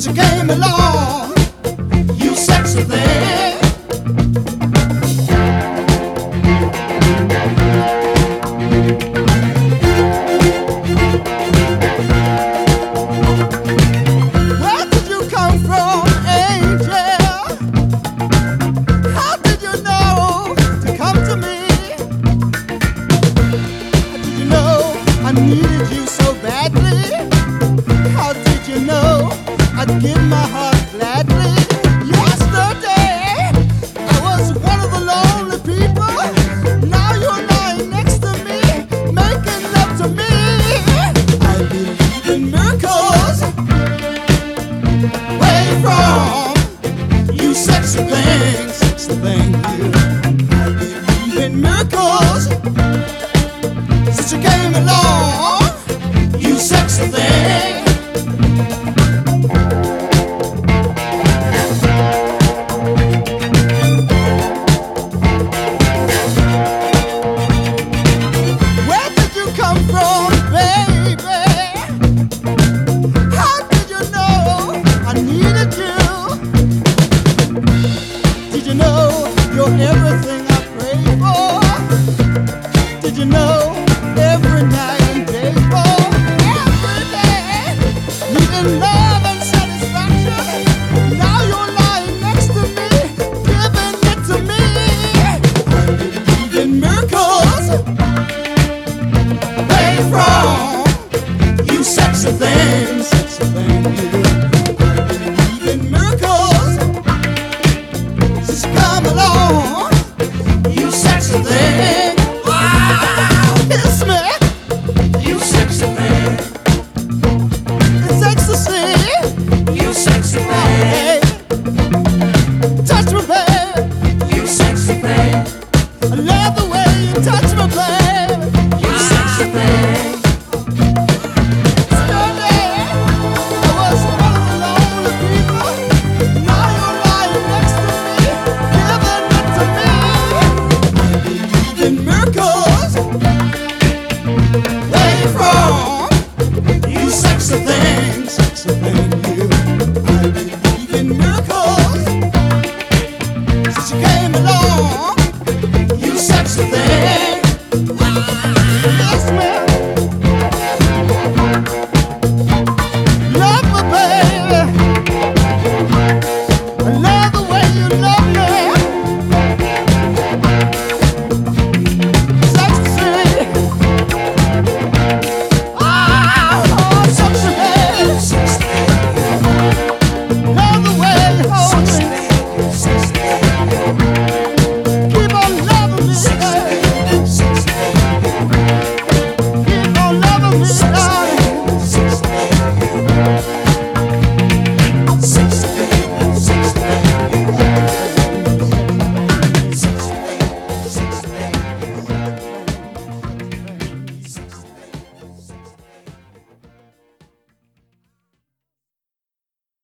since you came along, you sexy thing. Where did you come from, angel? How did you know to come to me? How did you know I needed you so badly? How did you know I'd give my heart gladly? Yesterday, I was one of the lonely people. Now you're lying next to me, making love to me. I believe in miracles. Where you from? You sexy thing, you. I believe in miracles. Since you came along, you sexy thing. Where did you come from, baby? How did you know I needed you? Did you know you're everything I pray for? Did you know every night and day for every day needing love?